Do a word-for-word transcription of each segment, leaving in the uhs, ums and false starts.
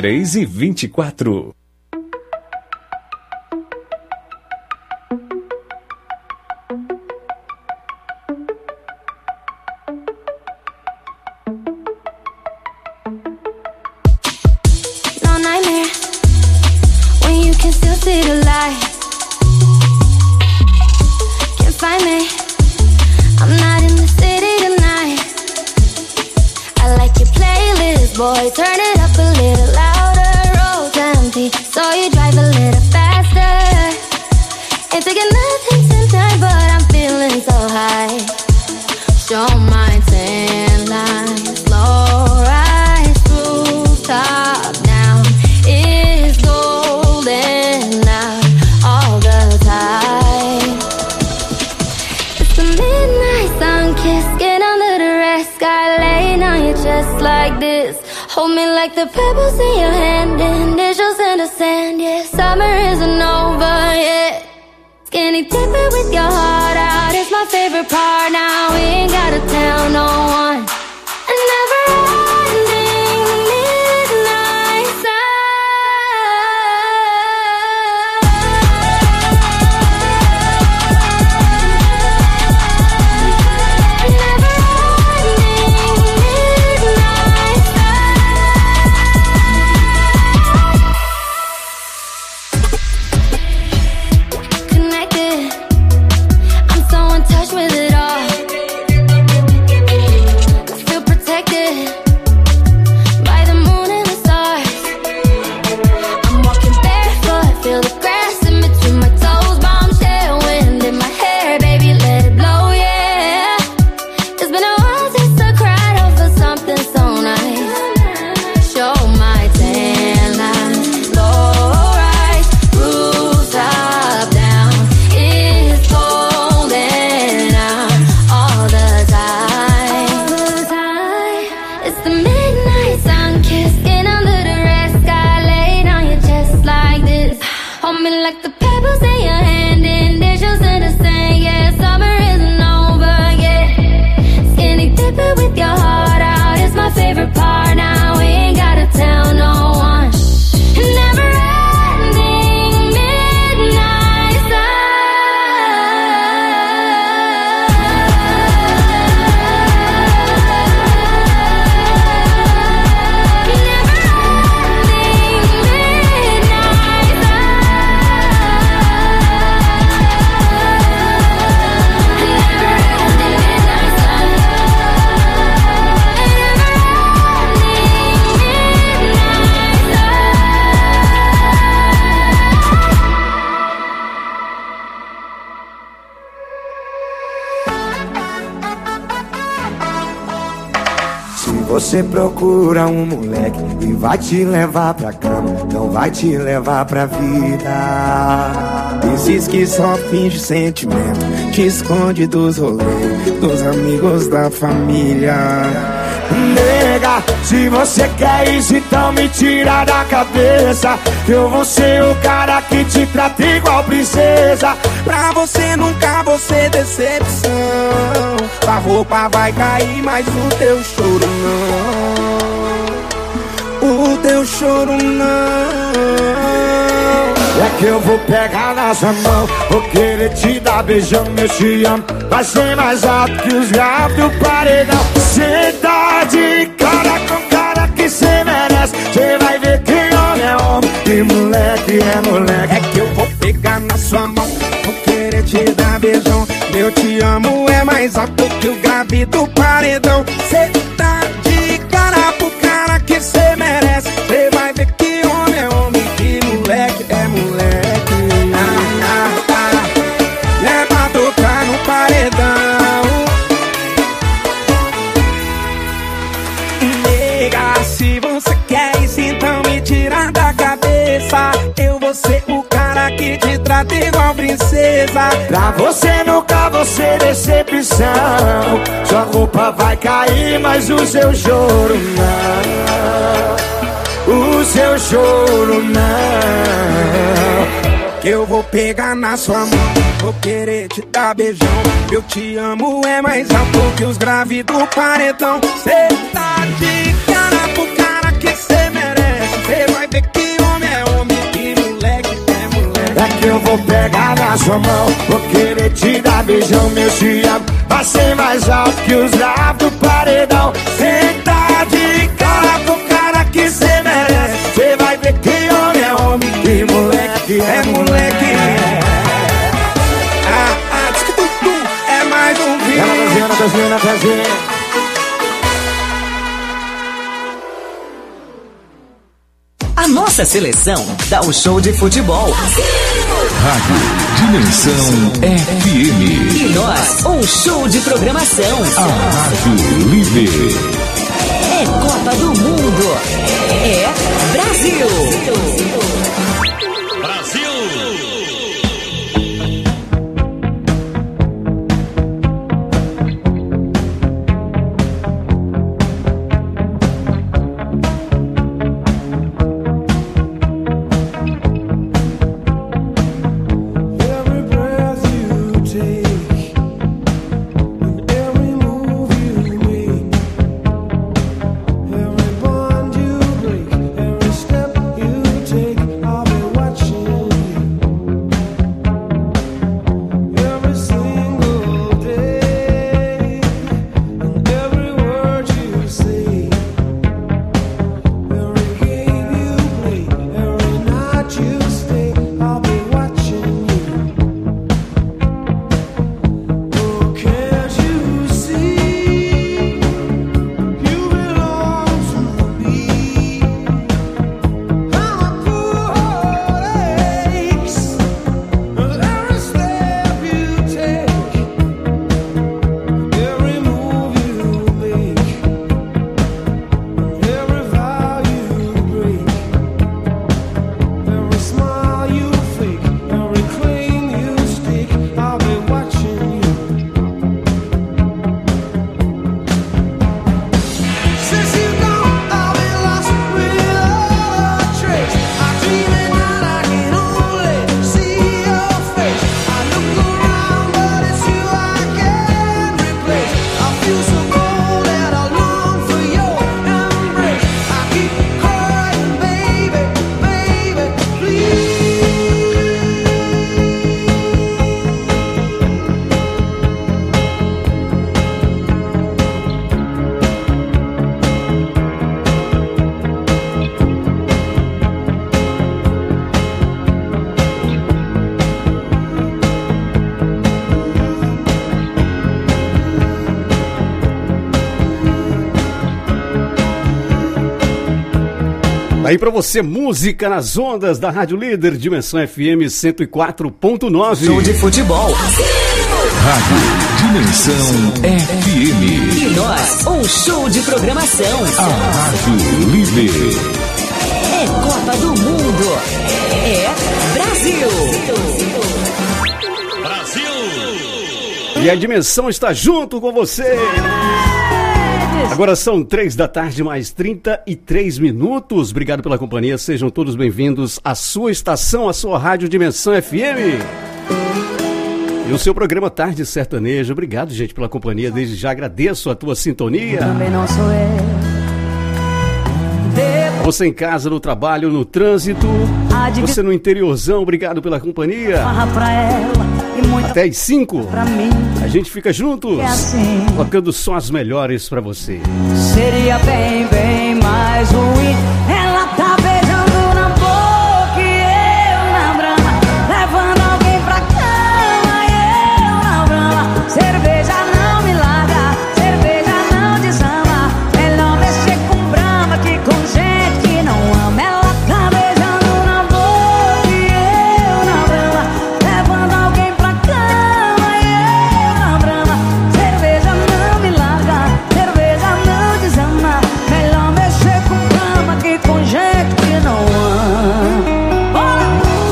três e vinte e quatro. Boy, turn it up a little louder. Road's empty, so you drive a little faster. Ain't taking nothing tonight, but I'm feeling so high. Show my tan line, slow rise, rooftop down. It's golden out all the time. It's the midnight sun kiss, get under the red sky, laying on your chest like this. Hold me like the pebbles in your hand, initials in the sand, yeah. Summer isn't over yet. Skinny dipping with your heart out is my favorite part. Now we ain't gotta tell no one. A never-ending midnight sun. A never-ending midnight sun. Connected, I'm so in touch with it all. Feel protected by the moon and the stars. I'm walking barefoot, feel the grass in between my toes. Bombshell wind in my hair, baby, let it blow, yeah. It's been a while since I cried over something so nice. Show my tan line, low rise, rooftop down. It's golden out all the time. It's the midnight sun kissing under the red sky, laid on your chest like this. Hold me like the pebbles in your hand, initials in the sand, yeah. Summer isn't over yet. Skinny dipping with your heart out is my favorite part. Now we ain't gotta tell no one. Never ending midnight sun. Se você procura um moleque e vai te levar pra cama, não vai te levar pra vida. Esses que só finge sentimento, te esconde dos rolês, dos amigos da família. Nega, se você quer isso, então me tira da cabeça. Eu vou ser o cara que te trata igual princesa. Pra você nunca vou ser decepção. A roupa vai cair, mas o teu choro não. O teu choro não. É que eu vou pegar na sua mão, vou querer te dar beijão, eu te amo. Vai ser mais alto que os graves do paredão. Cê tá de cara com cara que cê merece. Cê vai ver que homem é homem e moleque é moleque. É que eu vou pegar na sua mão, vou querer te dar beijão. Eu te amo é mais alto que o grave do paredão. Cê tá de cara pro cara que cê merece. Cê vai ver que homem é homem e moleque é moleque. Ah, ah, ah. É pra tocar no paredão. Nega, se você quer isso, então me tira da cabeça. Eu vou ser o cara que te trata igual princesa. Pra você nunca vou ser decepção. Sua roupa vai cair, mas o seu choro não. O seu choro não. Que eu vou pegar na sua mão, vou querer te dar beijão. Eu te amo é mais alto que os graves do paredão. Cê tá de cara pro cara que cê merece. Cê vai ver que homem é homem e moleque é moleque. É que eu vou pegar na sua mão, vou querer te dar beijão, meu te amo. Vai ser mais alto que os graves do paredão. Senta de cara com cara que cê merece. Cê vai ver que homem é homem e moleque é moleque. Ah, ah, diz que tudo é mais um vídeo. Ela Brasil, na Brasil, na Brasil. A nossa seleção dá um show de futebol. Rádio Dimensão F M. E nós, um show de programação. A Rádio Líder. É Copa do Mundo. É Brasil. Brasil. Aí pra você, música nas ondas da Rádio Líder, Dimensão F M cento e quatro ponto nove. Show de futebol. Rádio Dimensão F M. E nós, um show de programação. A Rádio Líder. É Copa do Mundo. É Brasil. Brasil. E a Dimensão está junto com você. Agora são três da tarde, mais trinta e três minutos. Obrigado pela companhia, sejam todos bem-vindos à sua estação, à sua Rádio Dimensão F M. E o seu programa Tarde Sertaneja. Obrigado, gente, pela companhia. Desde já agradeço a tua sintonia. Também não sou eu. Você em casa, no trabalho, no trânsito. Você no interiorzão, obrigado pela companhia. Pra ela e muito até às cinco. Pra mim. A gente fica juntos, é assim. Colocando só as melhores pra você. Seria bem, bem mais ruim. Ela tá beijando na boca e eu na brama, levando alguém pra cama e eu na brama. Cerveja não me larga, cerveja não desama. Melhor mexer com brama que com gente que não ama. Ela tá beijando na boca e eu na brama, levando alguém pra cama e eu na brama. Cerveja não me larga, cerveja não desama. Melhor mexer com brama que com gente que não ama. Bora!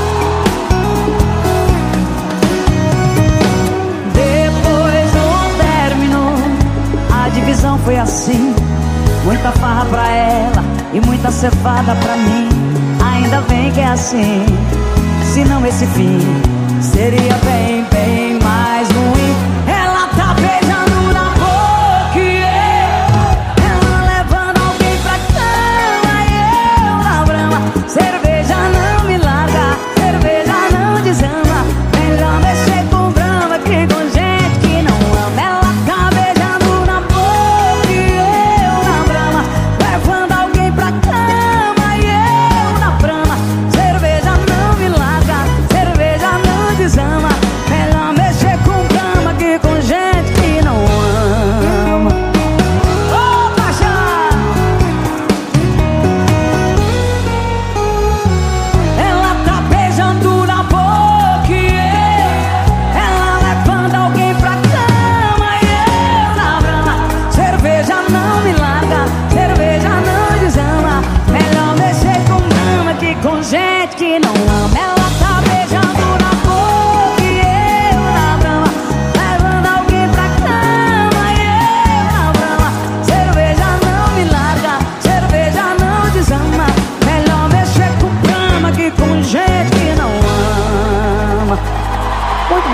Depois do término, a divisão foi assim. Muita farra pra ela e muita cevada pra mim. Ainda bem que é assim, senão esse fim seria bem, bem mais ruim. Ela tá beijando na boca e eu, ela levando alguém pra cama e eu na brama.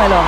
melhor.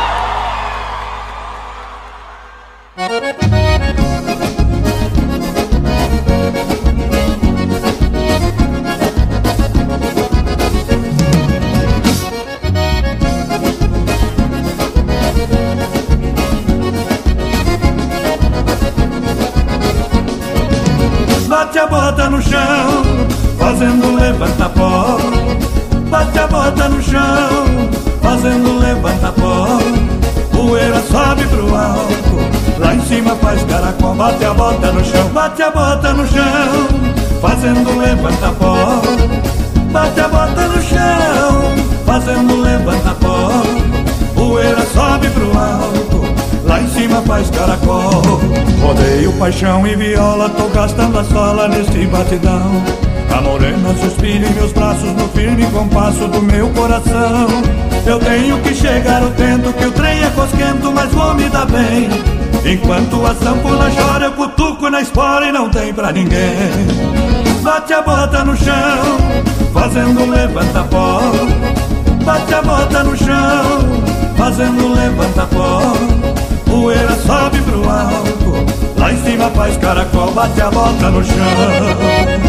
Bate a bota no chão, fazendo levanta-pó. Bate a bota no chão, fazendo levanta-pó. Poeira sobe pro alto, lá em cima faz caracol. Bate a bota no chão, bate a bota no chão, fazendo levanta-pó. Bate a bota no chão, fazendo levanta-pó. Poeira sobe pro alto, lá em cima faz caracol. Rodeio, paixão e viola, tô gastando a sola neste batidão. A morena suspira em meus braços no firme compasso do meu coração. Eu tenho que chegar, eu tento que o trem é cosquento, mas vou me dar bem. Enquanto a sanfona chora, eu cutuco na espora e não tem pra ninguém. Bate a bota no chão, fazendo levanta-pó. Bate a bota no chão, fazendo levanta-pó. Poeira sobe pro alto, lá em cima faz caracol. Bate a bota no chão.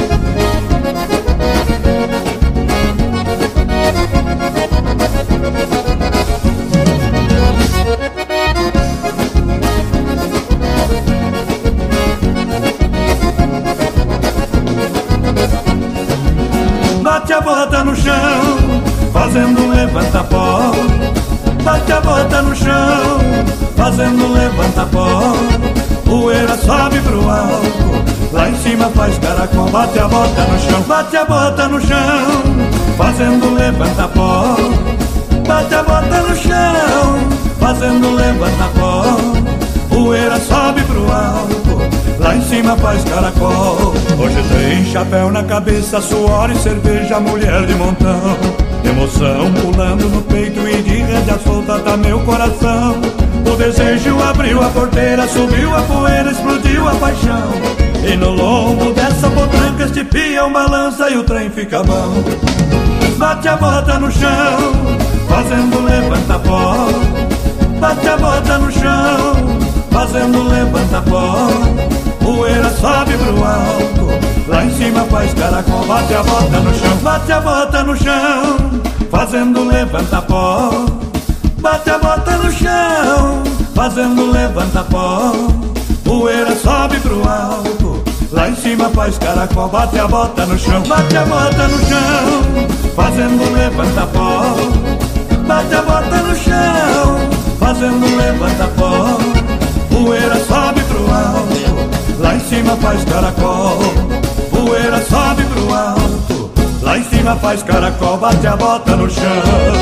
Bate a bota no chão, fazendo levanta-pó. Bate a bota no chão, fazendo levanta-pó. Poeira sobe pro alto, lá em cima faz caracol. Bate a bota no chão, bate a bota no chão, fazendo levanta-pó. Bate a bota no chão, fazendo levanta-pó. Poeira sobe pro alto, lá em cima faz caracol. Hoje tem chapéu na cabeça, suor e cerveja, mulher de montão. Emoção pulando no peito e de rédea solta tá meu coração. O desejo abriu a porteira, subiu a poeira, explodiu a paixão. E no lombo dessa potranca estipia um balança e o trem fica bom. Bate a bota no chão, fazendo levanta-pó. Bate a bota no chão, fazendo levanta-pó. Poeira sobe pro alto, lá em cima faz caracol. Bate a bota no chão, bate a bota no chão, fazendo levanta-pó. Bate a bota no chão, fazendo levanta-pó. Poeira sobe pro alto, lá em cima faz caracol. Bate a bota no chão, bate a bota no chão, fazendo levanta-pó. Bate a bota no chão, fazendo levanta-pó. Poeira sobe pro alto, lá em cima faz caracol. Poeira sobe pro alto, lá em cima faz caracol. Bate a bota no chão.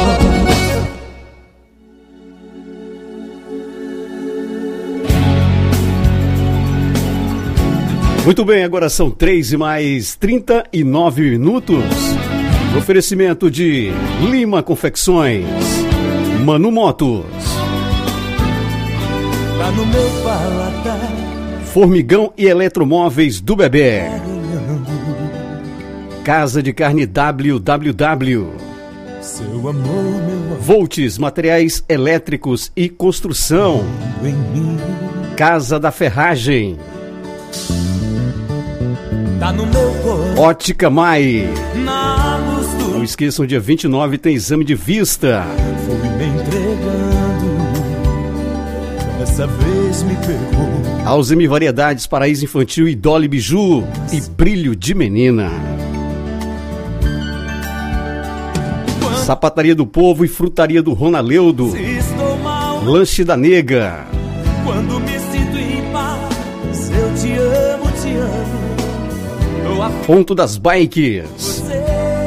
Muito bem, agora são três e mais trinta e nove minutos. Oferecimento de Lima Confecções, Manu Motos, Tá no meu paladar, Formigão e Eletromóveis do Bebê, Casa de Carne W W W, seu amor, meu amor Volts Materiais Elétricos e Construção, em mim. Casa da Ferragem, Tá no meu corpo, Ótica Mai. na luz do Não esqueçam, dia vinte e nove tem exame de vista. fui me entregando. Dessa vez me pegou. Alzheimer Variedades, Paraíso Infantil e Dolly Biju e Brilho de Menina. Sapataria do Povo e Frutaria do Ronaleudo. Se estou mal, Lanche da Nega. quando me sinto em paz, eu te amo, te amo. Eu afirmo Ponto das Bikes. você,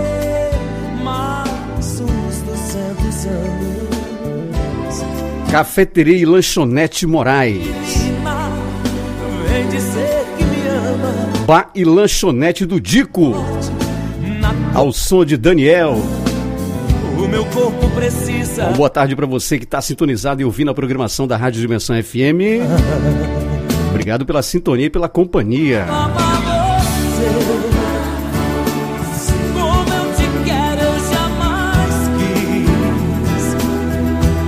mas uns duzentos anos. Cafeteria e Lanchonete Moraes. Menina, vem dizer que me ama. Bar e Lanchonete do Dico. Na Ao som de Daniel. o meu corpo precisa. Uma boa tarde para você que está sintonizado e ouvindo a programação da Rádio Dimensão F M. Obrigado pela sintonia e pela companhia. Amar você, como eu te quero, eu jamais quis.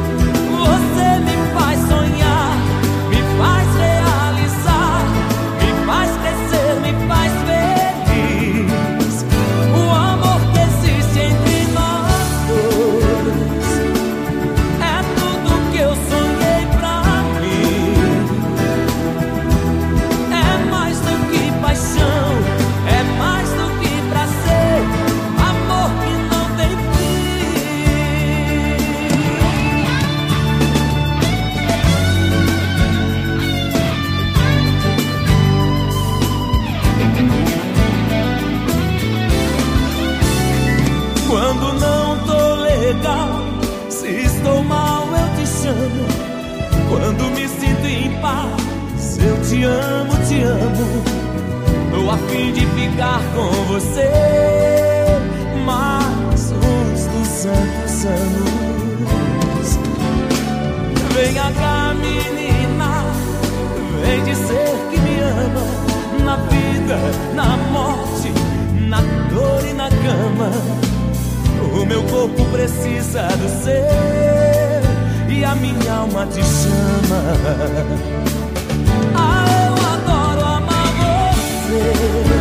Quando me sinto em paz, eu te amo, te amo. Tô a fim de ficar com você mais uns duzentos anos. Venha cá, menina, vem dizer que me ama. Na vida, na morte, na dor e na cama. O meu corpo precisa do seu e a minha alma te chama. Ah, eu adoro amar você.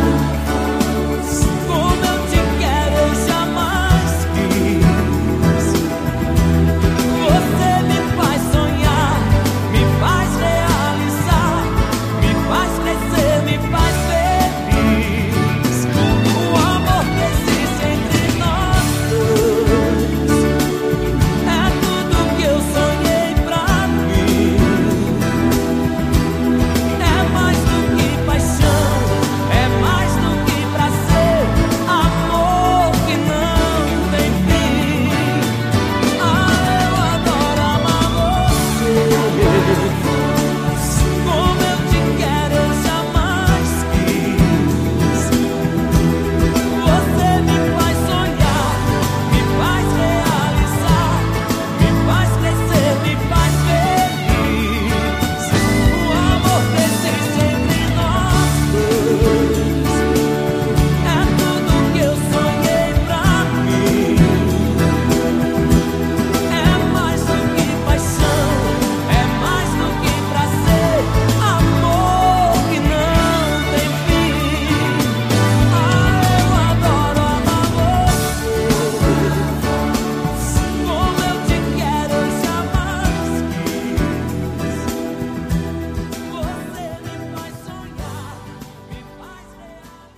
Como eu te quero, eu jamais quis. Você me faz sonhar, me faz realizar, me faz crescer, me faz feliz. O amor que existe entre nós dois é tudo que eu sonhei pra mim. É mais do que paixão, é mais do que prazer, amor que não tem fim. Ah, eu adoro amar você. Como eu te quero, eu jamais quis. Você me faz sonhar, me faz realizar, me faz crescer, me faz feliz. O amor que existe entre nós dois é tudo que eu sonhei pra mim. É mais do que paixão, é mais do que prazer, amor que não tem fim. Ah, eu adoro amar você. Como eu te quero, eu jamais quis. Você me faz sonhar, me faz realizar.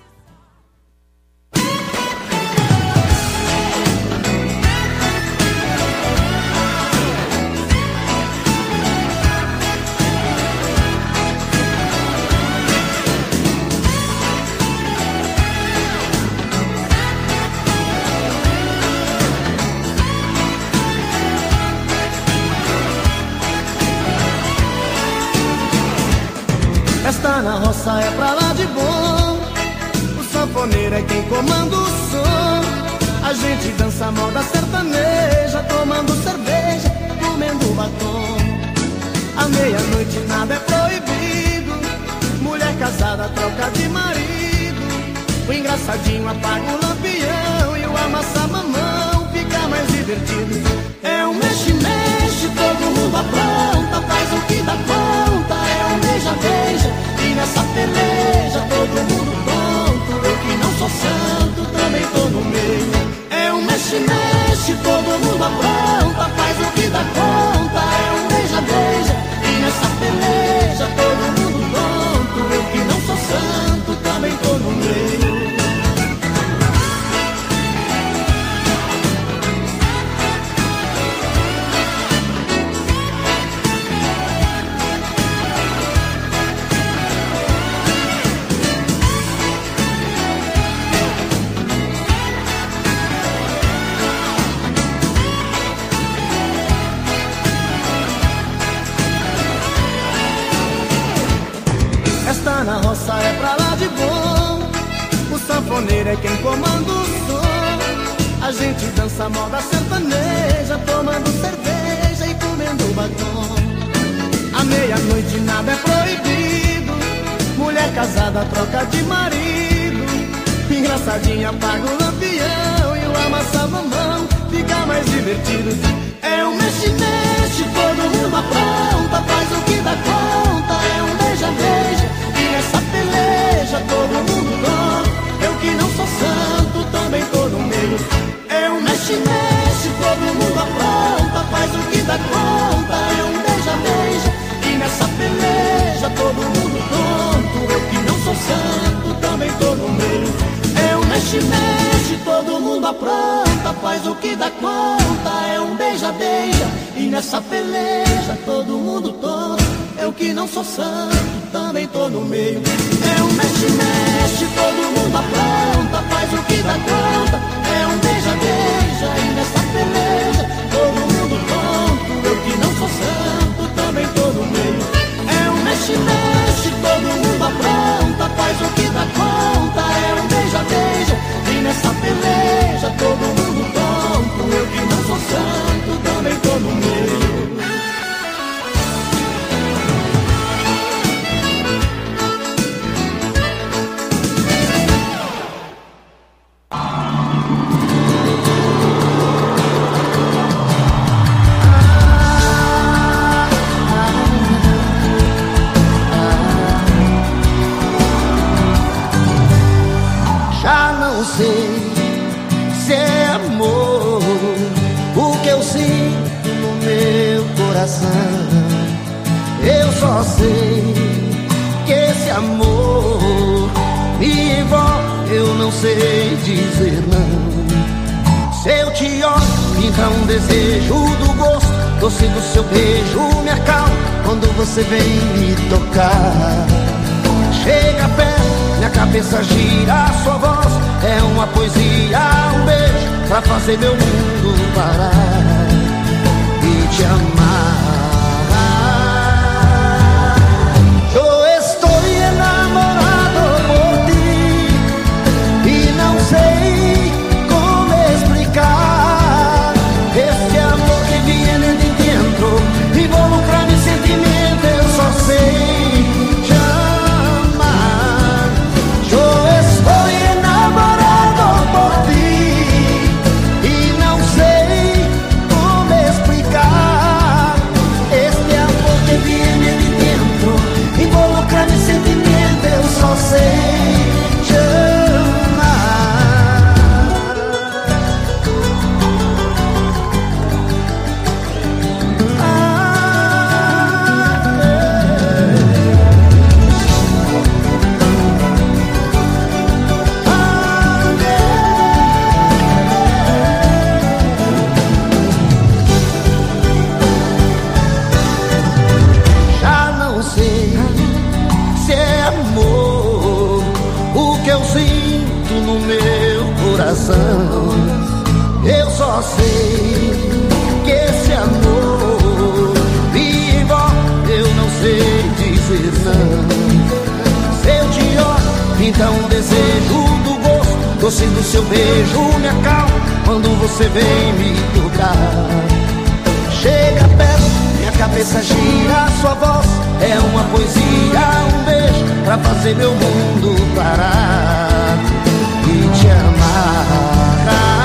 Festa na roça é pra lá de bom. O sanfoneiro é quem comanda o som. A gente dança moda sertaneja, tomando cerveja, comendo batom. À meia-noite nada é proibido. Mulher casada troca de marido. O engraçadinho apaga o lampião e o amassa-mamão fica mais divertido. É um mexe-mexe, todo mundo apronta, faz o que dá conta. É um beija-beija e nessa peleja todo mundo tonto. Eu que não sou santo também tô no meio. É um mexe-mexe, todo mundo apronta, faz o que dá conta. É um beija-beija e nessa peleja todo mundo tonto. Eu que não sou santo também tô no meio. Festa na roça é pra lá de bom. O sanfoneiro é quem comanda o som. A gente dança moda sertaneja, tomando cerveja e comendo batom. À meia-noite nada é proibido. Mulher casada troca de marido. Engraçadinha apaga o lampião e o amassa-mamão fica mais divertido. É um mexe-mexe, todo mundo apronta, faz o que dá conta. É um beija-beija e nessa peleja todo mundo tonto. Eu que não sou santo também tô no meio. É um mexe-mexe, todo mundo apronta, faz o que dá conta. É um beija-beija e nessa peleja todo mundo tonto. Eu que não sou santo também tô no meio. É um mexe-mexe, todo mundo apronta, faz o que dá conta. É um beija-beija e nessa peleja todo mundo tonto. Eu que não sou santo também tô no meio. É um mexe-mexe, todo mundo apronta, faz o que dá conta. É um beija-beija e nessa peleja todo mundo tonto. Eu que não sou santo também tô no só sei que esse amor me envolve, eu não sei dizer não. Se eu te olho, pinta um desejo do gosto, doce do seu beijo me acalma quando você vem me tocar. Chega perto, minha cabeça gira, a sua voz é uma poesia, um beijo pra fazer meu mundo parar e te amar. Eu estou enamorado por ti e não sei como explicar esse amor que viene de dentro, involucra meu sentimento, eu só sei te amar. Eu estou enamorado por ti e não sei como explicar esse amor que viene de dentro, involucra meu sentimento, eu só sei te amar. Já não sei se é amor o que eu sinto no meu coração. Eu só sei que esse amor me envolve, eu não sei dizer não. Se eu te olho, pinta um desejo do gosto, doce do seu beijo me acalma quando você vem me tocar. Chega perto, minha cabeça gira, a sua voz é uma poesia, um beijo pra fazer meu mundo parar e te amar.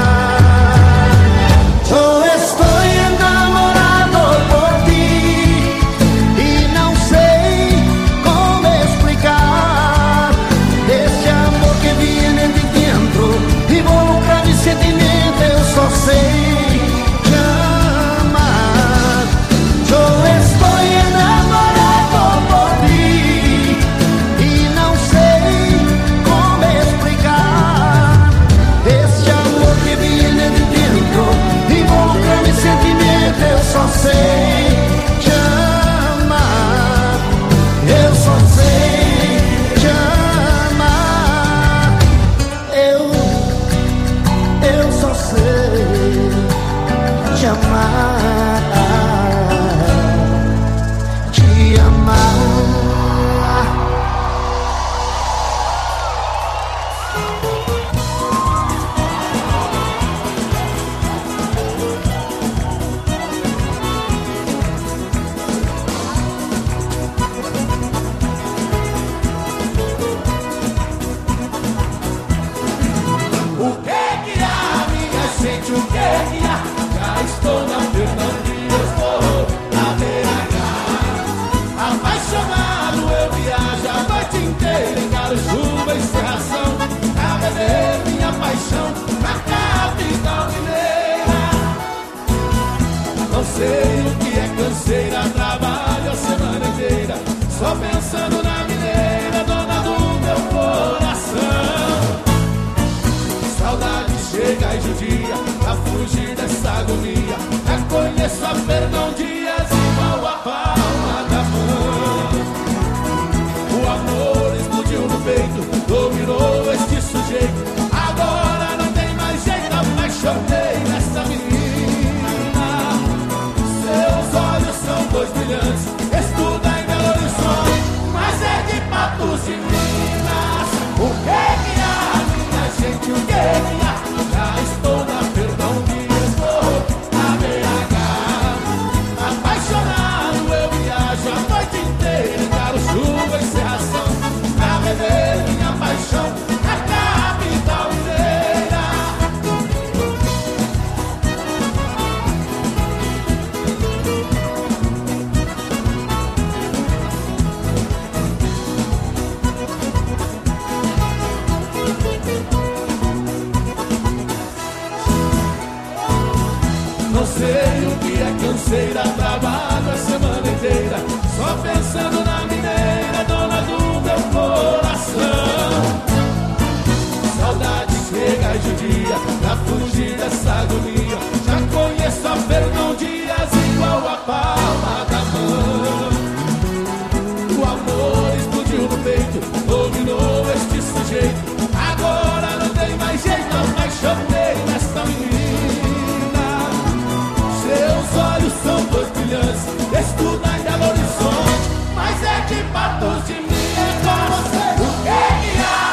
Eu estou enamorado por ti e não sei como explicar esse amor que viene de dentro, involucra meu sentimento, eu só sei te amar. Eu estou enamorado por ti e não sei como explicar esse amor que viene de dentro, involucra meu sentimento, eu só sei te amar. Eu só sei te amar. Eu, eu só sei te amar, te amar. O que que há, minha gente, o que que há? Já estou na Fernandinha, estou na B H. Apaixonado eu viajo a noite inteira, encaro chuva e cerração, pra beber minha paixão na capital mineira. Não sei o que é canseira, trabalho a semana inteira, só pensando na mineira, dona do meu coração. Saudade chega e judia pra fugir dessa agonia. Já conheço a Fernão Dias igual a palma da mão. O amor explodiu no peito, dominou este sujeito. Agora não tem mais jeito, apaixonei nessa menina. Seus olhos são dois brilhantes, estuda em Belo Horizonte, mas é de Patos de Minas. O que que há, minha gente, o que que há? Já estou na Fernão Dias, estou na B H. O amor explodiu no peito, dominou este sujeito. Agora não tem mais jeito, não apaixonei nessa menina. Seus olhos são dois brilhantes, estuda em Belo Horizonte. Mas é que patos de mim é com você. O que que há?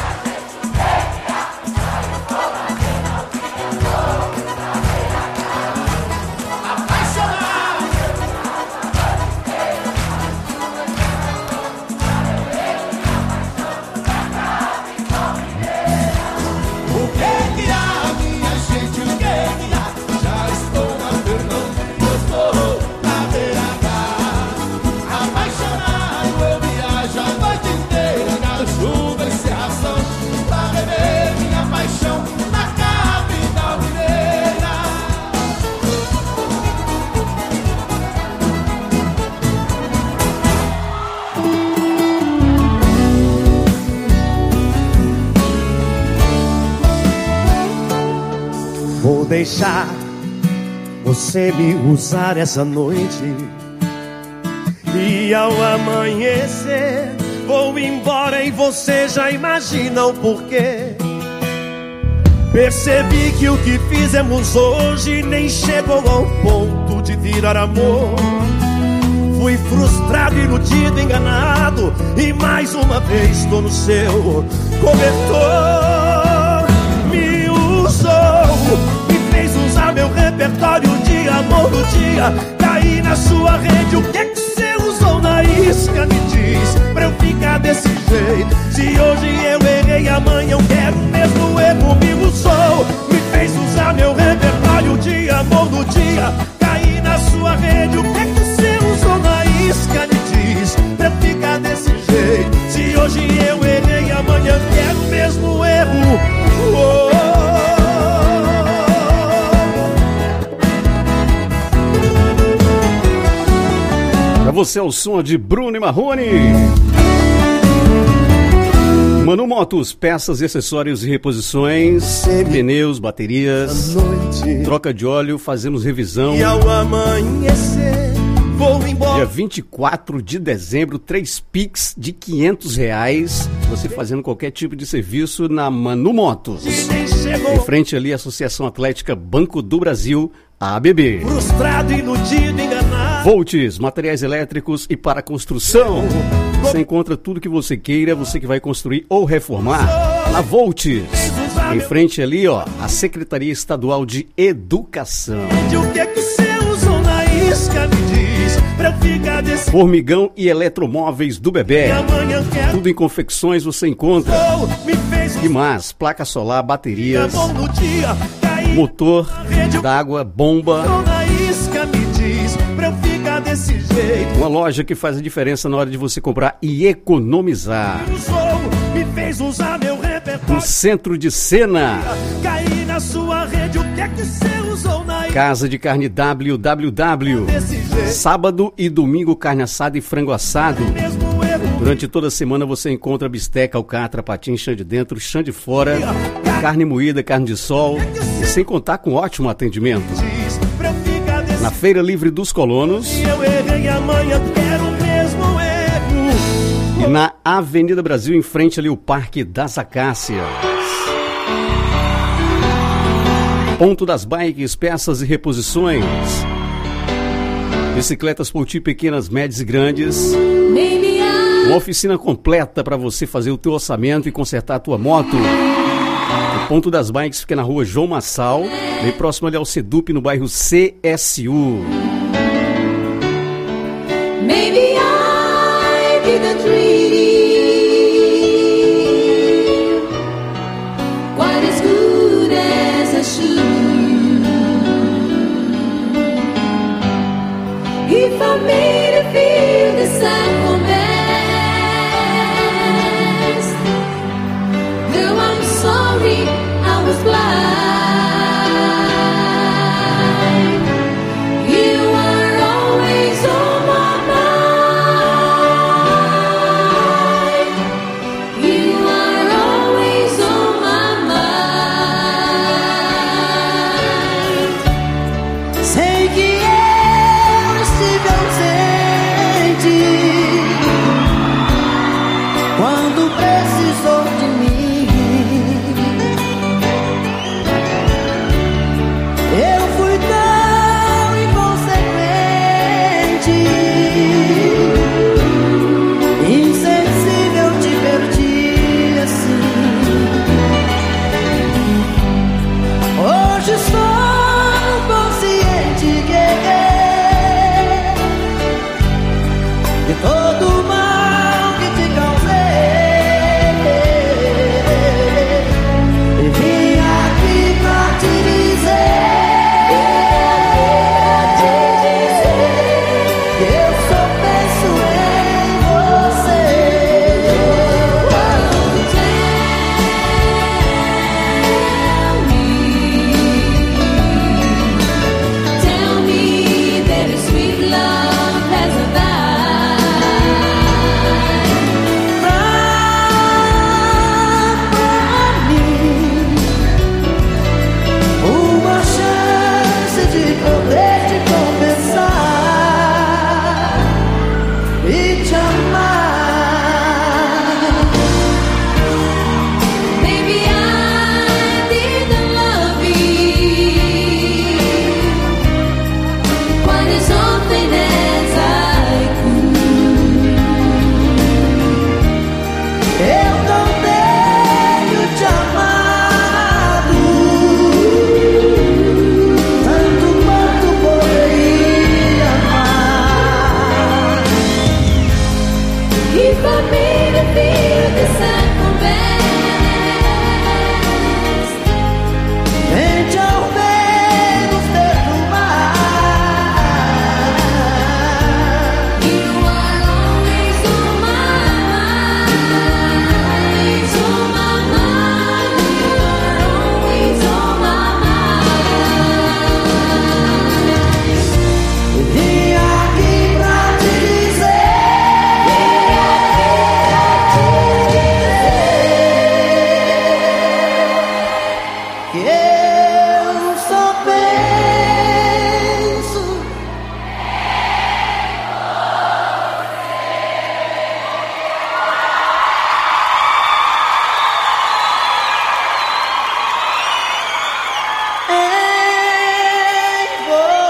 Vou deixar você me usar essa noite, e ao amanhecer vou embora e você já imagina o porquê. Percebi que o que fizemos hoje nem chegou ao ponto de virar amor. Fui frustrado, iludido, enganado, e mais uma vez tô no seu cobertor. Me usou, me fez usar meu repertório de amor do dia. Caí na sua rede, o que é que você usou na isca? Me diz, pra eu ficar desse jeito. Se hoje eu errei, amanhã eu quero o mesmo erro. Me usou, me fez usar meu repertório de amor do dia. Caí na sua rede, o que é que você usou na isca? Me diz, pra eu ficar desse jeito. Se hoje eu errei, amanhã eu quero o mesmo erro. Oh. Pra você é o som de Bruno e Marrone. Manu Motos, peças, acessórios e reposições, pneus, baterias, troca de óleo, fazemos revisão. E ao amanhecer vou embora. Dia vinte e quatro de dezembro, três Pix de quinhentos reais. Você fazendo qualquer tipo de serviço na Manu Motos. Em frente ali, Associação Atlética Banco do Brasil, A B B. Frustrado, iludido, enganado. Volts, materiais elétricos e para construção. Você encontra tudo que você queira, você que vai construir ou reformar. A Volts. Em frente ali, ó, a Secretaria Estadual de Educação. O que é que você usou na isca? Me diz, pra eu ficar desse... Formigão e eletromóveis do Bebé. Tudo em confecções você encontra. E mais, placa solar, baterias, motor d'água, bomba. Uma loja que faz a diferença na hora de você comprar e economizar. No centro de Sena. Casa de Carne W W W. Sábado e domingo, carne assada e frango assado. Durante toda a semana você encontra bisteca, alcatra, patim, chã de dentro, chã de fora, carne moída, carne de sol, e sem contar com ótimo atendimento. Na Feira Livre dos Colonos e na Avenida Brasil, em frente ali o Parque das Acácias. Ponto das Bikes, peças e reposições. Bicicletas Pouti, pequenas, médias e grandes. Uma oficina completa para você fazer o teu orçamento e consertar a tua moto. O Ponto das Bikes fica na rua João Massal, bem próximo ali ao Sedup, no bairro C S U. Maybe I did a dream, quite as good as a shoe. If I made it feel the same best, though I'm sorry I was blind. You are always on my mind. de todo o mal que te causei. E vim aqui pra te dizer, te dizer que eu só penso em você. Tell me that a sweet love has a Pra mim, uma chance de poder te compensar e te amar. Baby, I didn't love you quite as often as I could. Eu não tenho te amado tanto quanto poderia amar. E for me to feel the second best, Tente ao menos perfumar. you are always on my mind, on my mind. You are always on my mind. Vim aqui pra te dizer que eu só penso. Em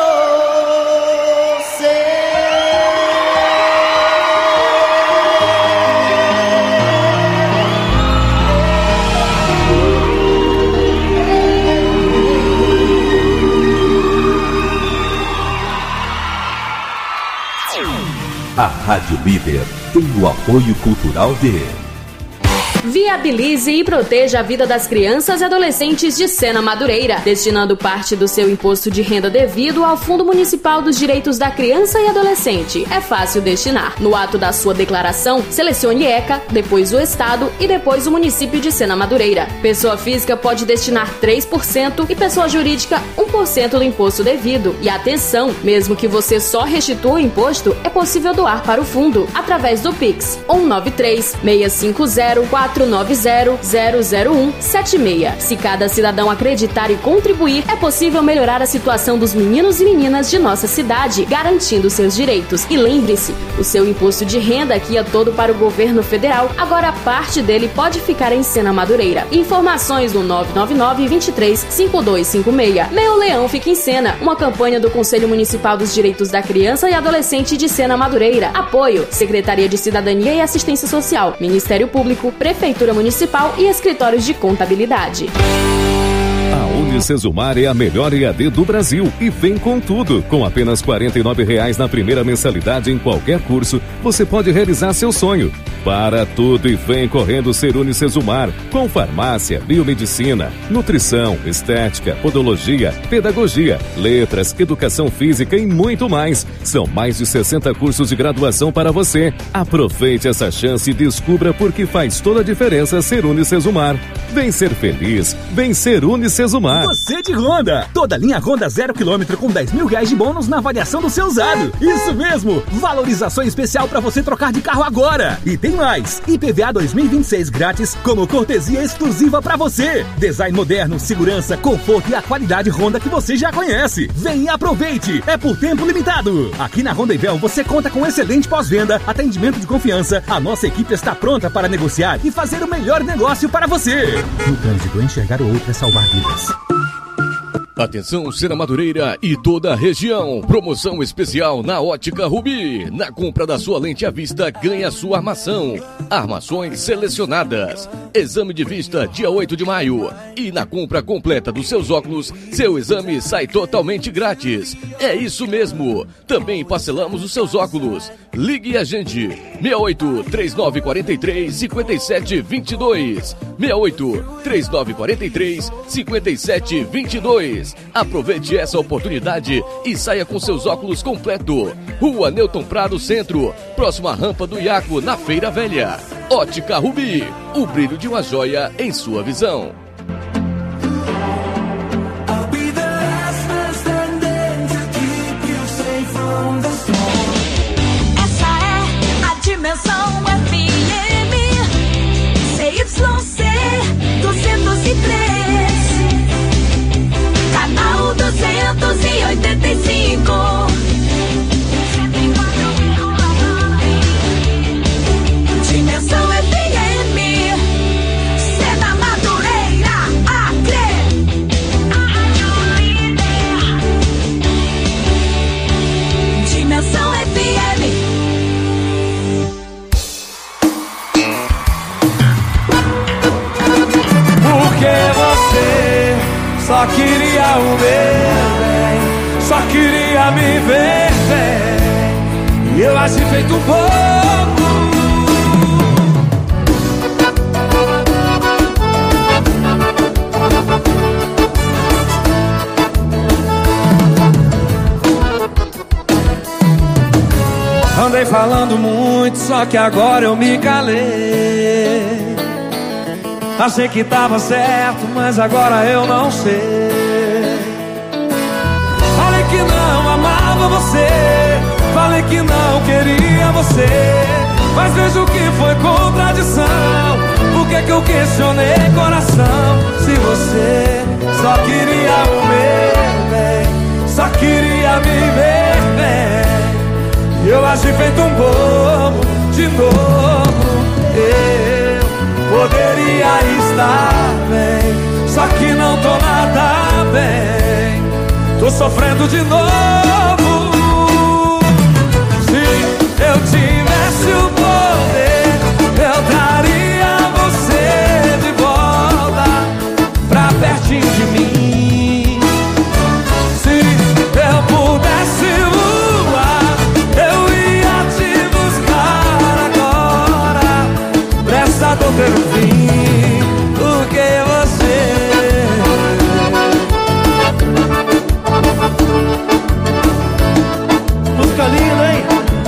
A Rádio Líder tem o apoio cultural de Viabilize e proteja a vida das crianças e adolescentes de Sena Madureira, destinando parte do seu imposto de renda devido ao Fundo Municipal dos Direitos da Criança e Adolescente. É fácil destinar. No ato da sua declaração, selecione ECA, depois o Estado e depois o município de Sena Madureira. Pessoa física pode destinar três por cento e pessoa jurídica um por cento do imposto devido. E atenção, mesmo que você só restitua o imposto, é possível doar para o fundo através do Pix um nove três, seis cinco zero, quatro nove zero, zero zero um sete seis. Se cada cidadão acreditar e contribuir, é possível melhorar a situação dos meninos e meninas de nossa cidade, garantindo seus direitos. E lembre-se, o seu imposto de renda aqui é todo para o governo federal, agora parte dele pode ficar em Sena Madureira. Informações no nove nove nove, dois três, cinco dois cinco seis. Meu Leão fica em Sena, uma campanha do Conselho Municipal dos Direitos da Criança e Adolescente de Sena Madureira. Apoio: Secretaria de Cidadania e Assistência Social, Ministério Público, Prefeitura Municipal e Escritórios de Contabilidade. A Unicesumar é a melhor E A D do Brasil e vem com tudo. Com apenas quarenta e nove reais na primeira mensalidade em qualquer curso, você pode realizar seu sonho. Para tudo e vem correndo ser Unicesumar, com farmácia, biomedicina, nutrição, estética, podologia, pedagogia, letras, educação física e muito mais. São mais de sessenta cursos de graduação para você. Aproveite essa chance e descubra por que faz toda a diferença ser Unicesumar. Vem ser feliz, vem ser Unicesumar. Você de Honda, toda linha Honda zero quilômetro com dez mil reais de bônus na avaliação do seu usado. Isso mesmo, valorização especial para você trocar de carro agora. E tem mais, I P V A dois mil e vinte e seis grátis como cortesia exclusiva para você. Design moderno, segurança, conforto e a qualidade Honda que você já conhece. Vem e aproveite, é por tempo limitado. Aqui na Honda Ivel você conta com excelente pós-venda, atendimento de confiança. A nossa equipe está pronta para negociar e fazer o melhor negócio para você. No trânsito, enxergar o outro é salvar vidas. Atenção, Sena Madureira e toda a região. Promoção especial na Ótica Rubi. Na compra da sua lente à vista, ganha sua armação. Armações selecionadas. Exame de vista dia oito de maio. E na compra completa dos seus óculos, seu exame sai totalmente grátis. É isso mesmo. Também parcelamos os seus óculos. Ligue a gente. seis oito três nove quatro três cinco sete dois dois. seis oito três nove quatro três cinco sete dois dois. Aproveite essa oportunidade e saia com seus óculos completo. Rua Newton Prado Centro, próxima à rampa do Iaco, na Feira Velha. Ótica Rubi, o brilho de uma joia em sua visão. Dimensão F M C Y C duzentos e três, canal duzentos e oitenta e cinco. Dimensão F M, Sena Madureira, Acre. Dimensão F M. Porque você só queria o meu bem, só queria me ver bem, e eu agi feito um bobo. Andei falando muito, só que agora eu me calei. Achei que tava certo, mas agora eu não sei. Falei que não amava você, falei que não queria você, mas vejo que foi contradição. Por que que eu questionei coração? Se você só queria o meu bem, só queria me ver bem, e eu agi feito um bobo de novo. Eu poderia estar bem, só que não tô nada bem, tô sofrendo de novo. Se eu tivesse o poder, eu daria você de volta pra pertinho de mim. Se eu pudesse voar, eu ia te buscar agora, pra essa dor ter um fim. Porque você música linda, hein?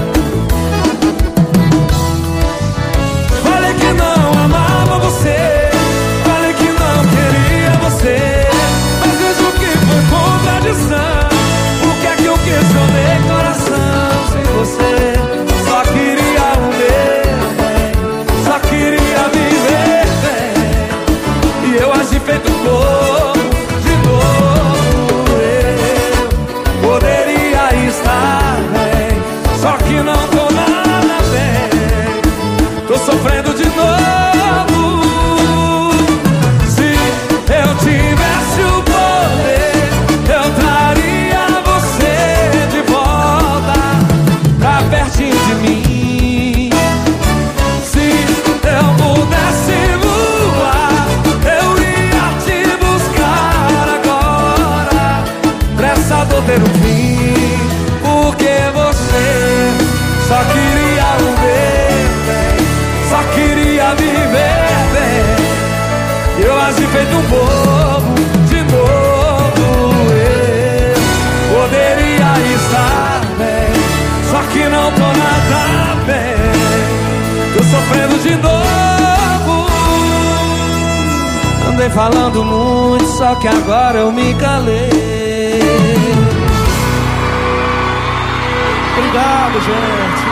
Falei que não amava você, falei que não queria você, mas vejo que foi contradição. Por que é que eu questionei coração? Se você só queria o meu bem, só queria viver bem, e eu agi feito bobo de novo. Eu poderia estar bem, só que não tô nada bem, tô sofrendo de novo. Se eu tivesse o poder, eu traria você de volta pra pertinho de mim. Se eu pudesse voar, eu ia te buscar agora, pra essa dor ter um fim. Porque você só queria o meu bem, só queria viver bem, eu agi feito um bobo de novo. Eu poderia estar bem, só que não tô nada bem, tô sofrendo de novo. Andei falando muito, só que agora eu me calei. Obrigado, gente.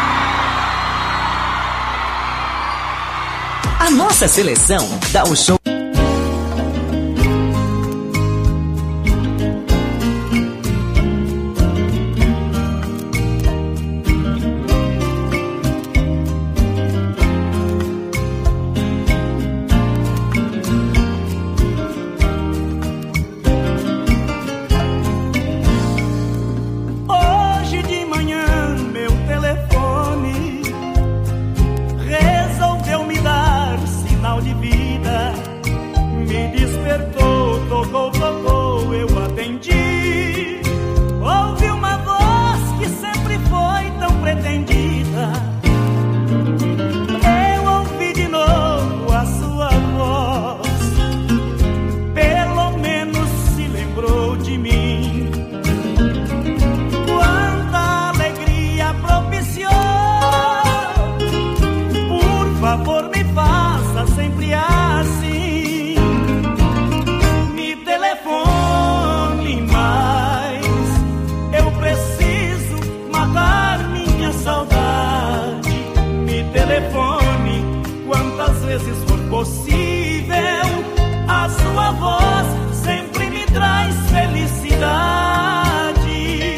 A nossa seleção dá o show. Hoje de manhã meu telefone resolveu me dar sinal de vida. telefone quantas vezes for possível. A sua voz sempre me traz felicidade.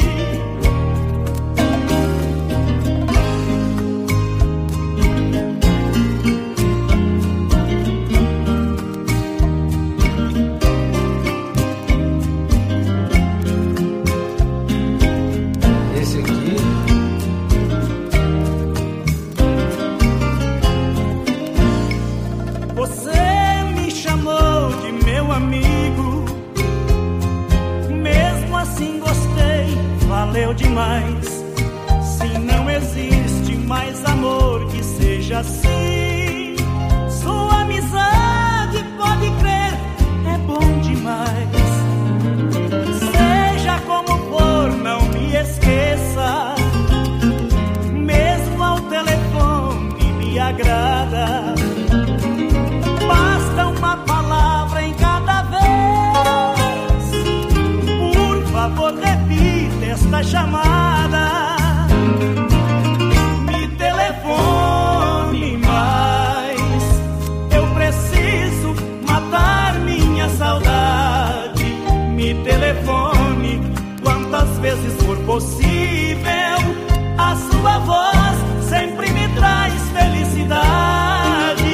Esse aqui. Você me chamou de meu amigo, mesmo assim gostei, valeu demais. Se não existe mais amor que seja assim, sua amizade, pode crer, é bom demais. Seja como for, não me esqueça, mesmo ao telefone me agrada. Basta uma palavra em cada vez. Por favor, repita esta chamada. Me telefone mais. Eu preciso matar minha saudade. Me telefone quantas vezes for possível. A sua voz sempre me traz felicidade.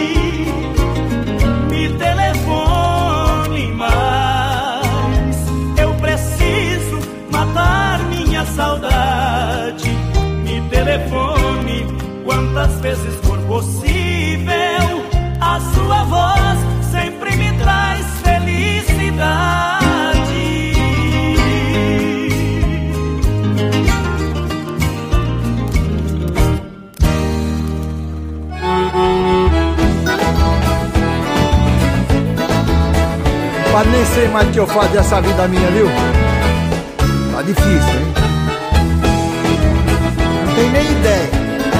Me telefone mais. Eu preciso matar minha saudade. Me telefone quantas vezes for possível. A sua voz sempre me traz felicidade. Mas nem sei mais o que eu faço dessa vida minha, viu? Tá difícil, hein? Não tem nem ideia.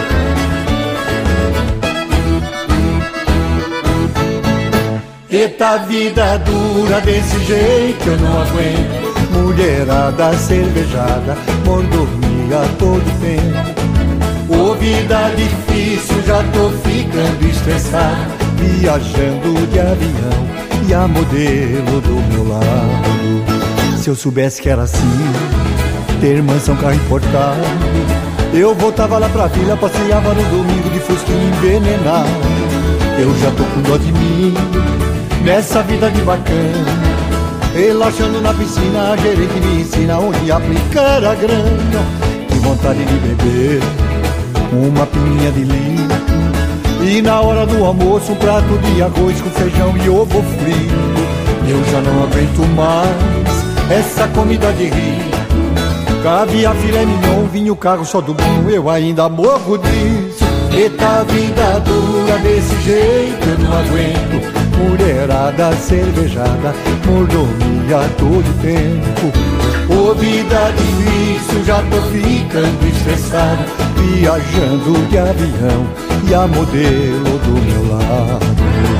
Eita vida dura desse jeito eu não aguento. Mulherada, cervejada, mordomia todo tempo. Ô vida difícil, já tô ficando estressado. Viajando de avião e a modelo do meu lado. Se eu soubesse que era assim, ter mansão, carro importado, eu voltava lá pra vila, passeava no domingo de fusquinha envenenado. Eu já tô com dó de mim, nessa vida de bacana, relaxando na piscina, a gerente me ensina onde aplicar a grana. Que vontade de beber uma pininha de litro, e na hora do almoço um prato de arroz com feijão e ovo frito. Eu já não aguento mais essa comida de rico. Caviar, filé mignon, vinho, carro só do bom, eu ainda morro disso. Eita vida dura desse jeito eu não aguento. Mulherada, cervejada, mordomia todo tempo. Ô vida difícil, já tô ficando estressado. Viajando de avião e a modelo do meu lado.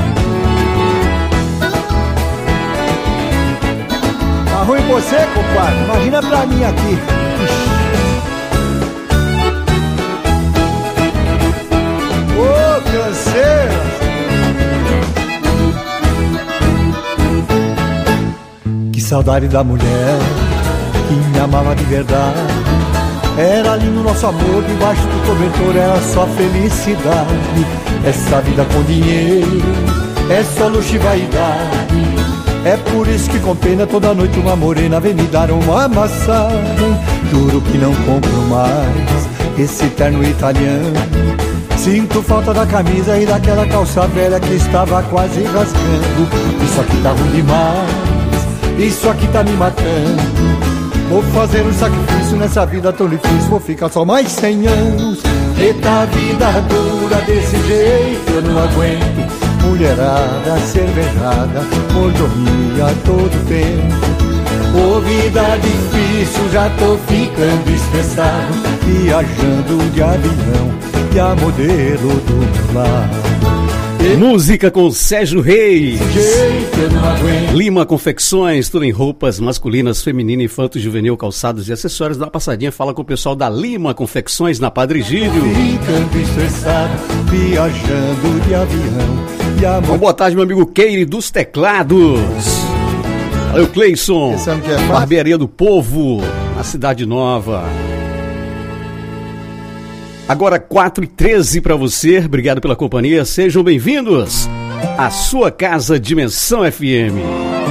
Tá ruim você, compadre? Imagina pra mim aqui. Ô, canseira! Que saudade da mulher que me amava de verdade. Era lindo nosso amor, debaixo do cobertor era só felicidade. Essa vida com dinheiro é só luxo e vaidade. É por isso que com pena toda noite uma morena vem me dar uma massagem. Juro que não compro mais esse terno italiano. Sinto falta da camisa e daquela calça velha que estava quase rasgando. Isso aqui tá ruim demais, isso aqui tá me matando. Vou fazer um sacrifício nessa vida tão difícil, vou ficar só mais cem anos. Eita vida dura desse jeito eu não aguento. Mulherada, cervejada, mordomia todo tempo. Ô vida difícil, já tô ficando estressado. Viajando de avião e a modelo do meu lado. Música com Sérgio Reis. Jeito eu não aguento. Lima Confecções, tudo em roupas masculinas, feminina, infanto, juvenil, calçados e acessórios. Dá uma passadinha, fala com o pessoal da Lima Confecções na Padre Gílio. Ficando estressado, viajando de avião. E a Bom, boa tarde, meu amigo Keire dos Teclados. Valeu, Cleison. é Barbearia do Povo, na Cidade Nova. Agora quatro e treze para você, obrigado pela companhia, sejam bem-vindos à sua casa Dimensão F M.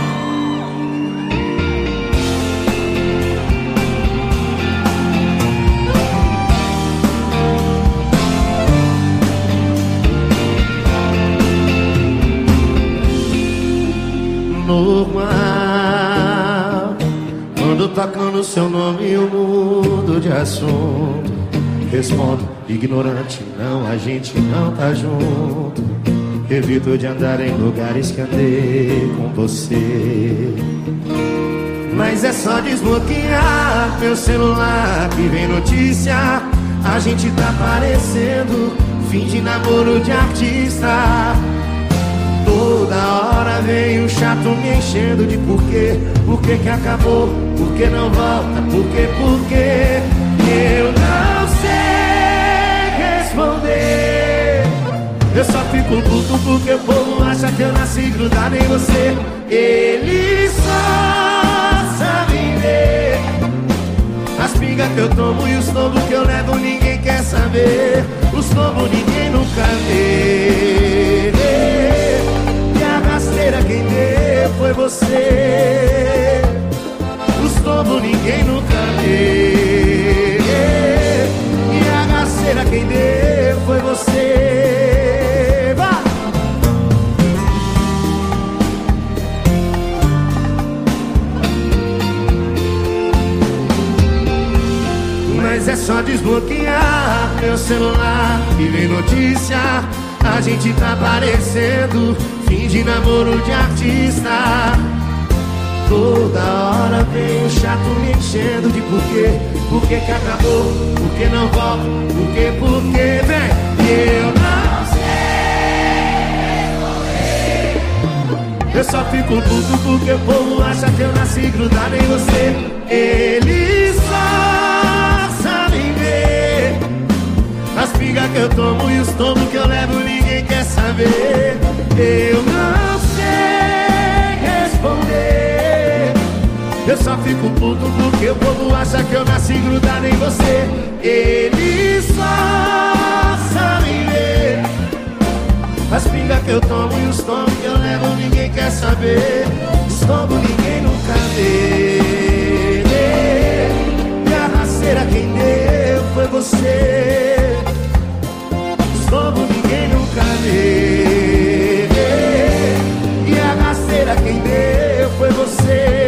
Normal, quando tocando seu nome eu mudo de assunto. Respondo, ignorante, não, a gente não tá junto. Evito de andar em lugares que andei com você. Mas é só desbloquear meu celular que vem notícia. A gente tá parecendo fim de namoro de artista. Toda hora vem o chato me enchendo de porquê. Por que que acabou? Por que não volta? Por que, por quê? Eu não sei responder. Eu só fico puto porque o povo acha que eu nasci grudado em você. Eles só sabem ver as pingas que eu tomo e os tombos que eu levo, ninguém quer saber. Os tombos ninguém nunca vê. E a rasteira quem deu foi você. Os tombos ninguém nunca vê. E a rasteira quem deu foi você. Vai! Mas é só desbloquear meu celular e vem notícia. A gente tá parecendo fim de namoro de artista. Toda hora vem o chato me enchendo de porquê. Por que que acabou? Por que não volta? Por que, por que vem? E eu não sei. Eu só fico puto porque o povo acha que eu nasci grudado em você. Eles só sabem ver as pingas que eu tomo e os tombos que eu levo, ninguém quer saber. Eu não sei responder. Eu só fico puto porque o povo acha que eu nasci grudado em você. Eles só sabem ver as pingas que eu tomo e os tombos que eu levo, ninguém quer saber. Os tombos ninguém nunca vê. E a rasteira quem deu foi você. Os tombos ninguém nunca vê. E a rasteira quem deu foi você.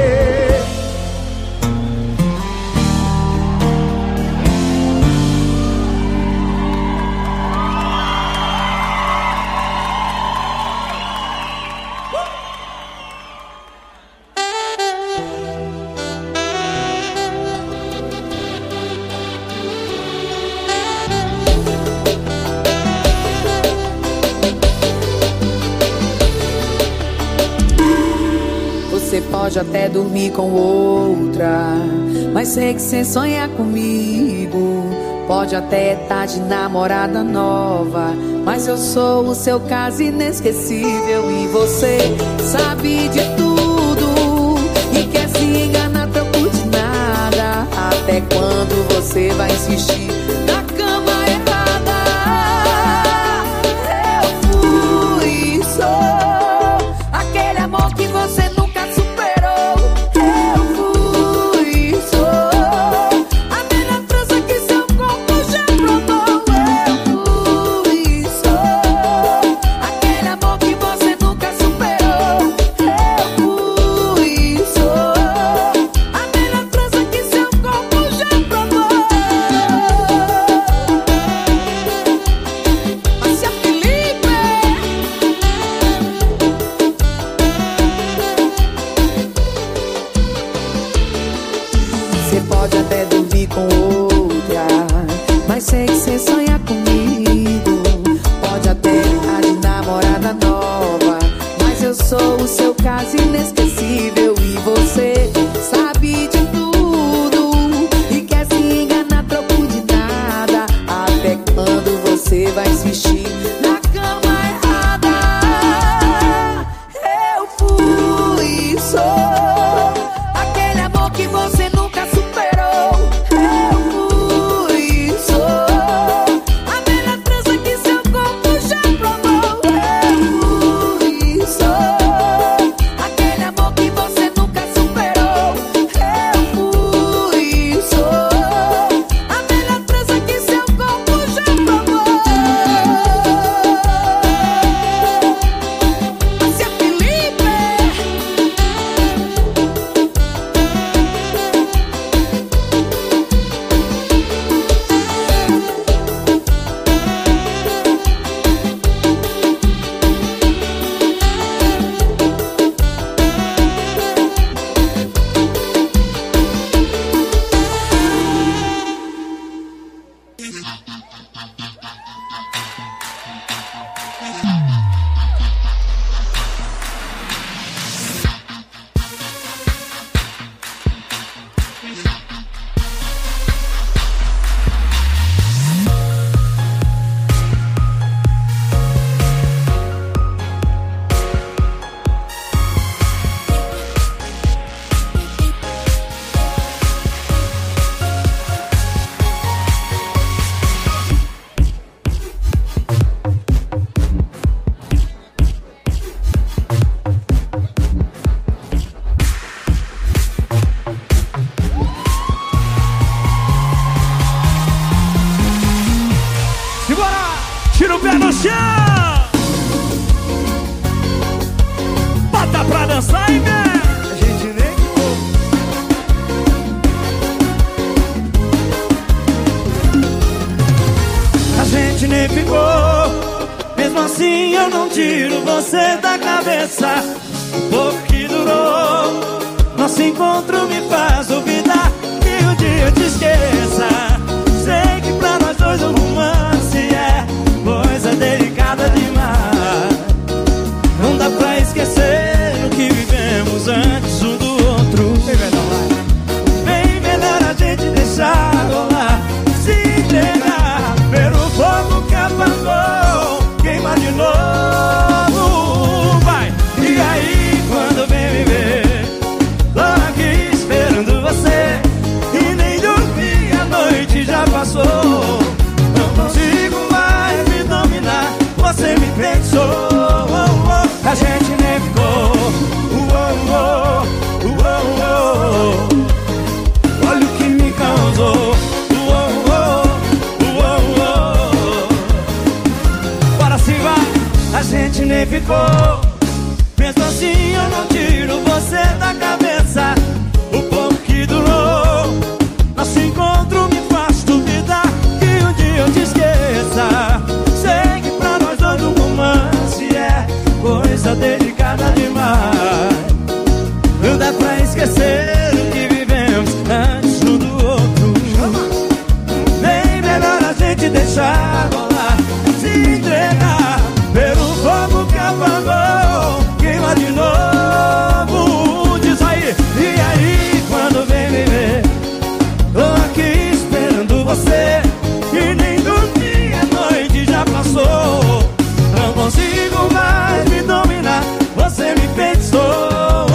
Você pode até dormir com outra, mas sei que cê sonha comigo. Pode até estar de namorada nova, mas eu sou o seu caso inesquecível. E você sabe de tudo e quer se enganar, troco de nada. Até quando você vai insistir na cama errada? Eu fui, sou aquele amor que você nunca mais inesquecível. E você sabe de tudo e quer se enganar, troco de nada. Até quando você vai insistir na cama errada? Eu fui e sou aquele amor que você nunca superou. Eu fui e sou a melhor trança que seu corpo já provou. Eu fui e sou aquele amor que você nunca superou. Eu fui e sou a melhor trança que seu corpo já provou. Assim é Felipe. Simbora! Tira o pé no chão! Bota pra dançar e vem! A gente nem A gente nem ficou. Mesmo assim eu não tiro você da cabeça. O pouco que durou, nosso encontro me faz duvidar que o dia eu te esqueça. Sei que pra nós dois o romance é coisa delicada demais. Não dá pra esquecer o que vivemos antes um do outro. Bem melhor a gente deixar rolar, se entregar, ver o fogo que apagou queimar de novo. Vai! E aí quando vem me ver, tô aqui esperando você, e nem dormi, a noite já passou. Não consigo mais me dominar, você me pensou. A gente nem ficou. Uou, uou, uou, uou. Olha o que me causou. Uou, uou, uou, uou. Bora se vai. A gente nem ficou. Mesmo assim eu não tiro você da cabeça. O pouco que durou, nosso encontro me faz duvidar que um dia eu te esqueça. Sei que pra nós dois o romance é coisa delicada demais. Não dá pra esquecer o que vivemos antes um do outro. Bem melhor a gente deixar rolar, se entregar, ver o fogo que apagou queima de novo. Diz aí, e aí quando vem me ver, tô aqui esperando você, e nem dormi, a noite já passou. Não consigo mais me dominar, você me pensou.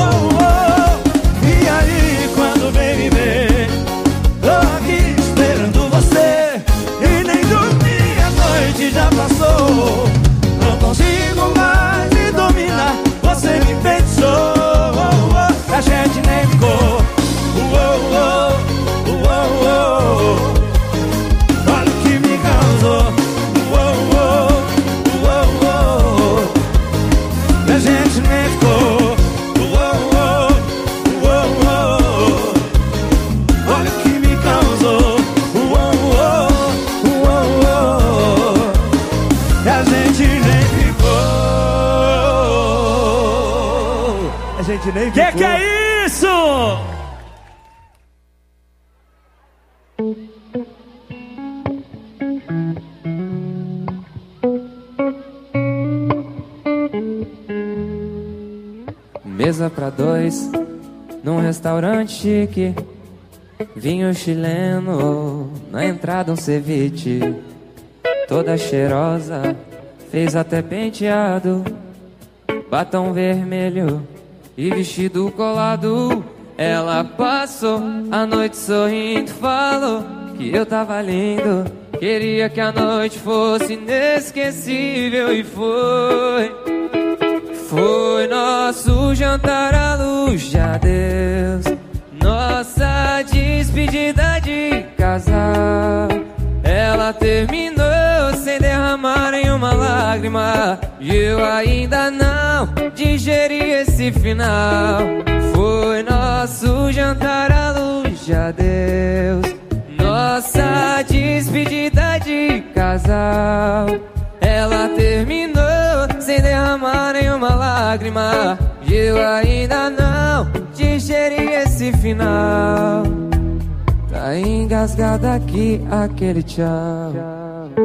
E aí quando vem me ver, tô aqui esperando você, e nem dormi, a noite já passou. Não consigo mais me dominar, você me pensou. A gente nem ficou. Uou, uou, uou, uou. Olha o que me causou. Uou, uou, uou, uou. A gente nem ficou. Uou, uou, uou, uou. Olha o que me causou. Uou, uou, uou, uou. A gente nem ficou. A gente nem Que ficou. que é isso? Mesa pra dois, num restaurante chique. Vinho chileno, na entrada um ceviche. Toda cheirosa, fez até penteado. Batom vermelho e vestido colado. Ela passou a noite sorrindo, falou que eu tava lindo. Queria que a noite fosse inesquecível e foi. Foi nosso jantar à luz de adeus, nossa despedida de casal. Ela terminou sem derramar nenhuma lágrima e eu ainda não digeri esse final. Foi nosso jantar à luz de adeus, nossa despedida de casal. Ela terminou sem derramar nenhuma lágrima e eu ainda não digeri esse final. Tá engasgado aqui aquele tchau.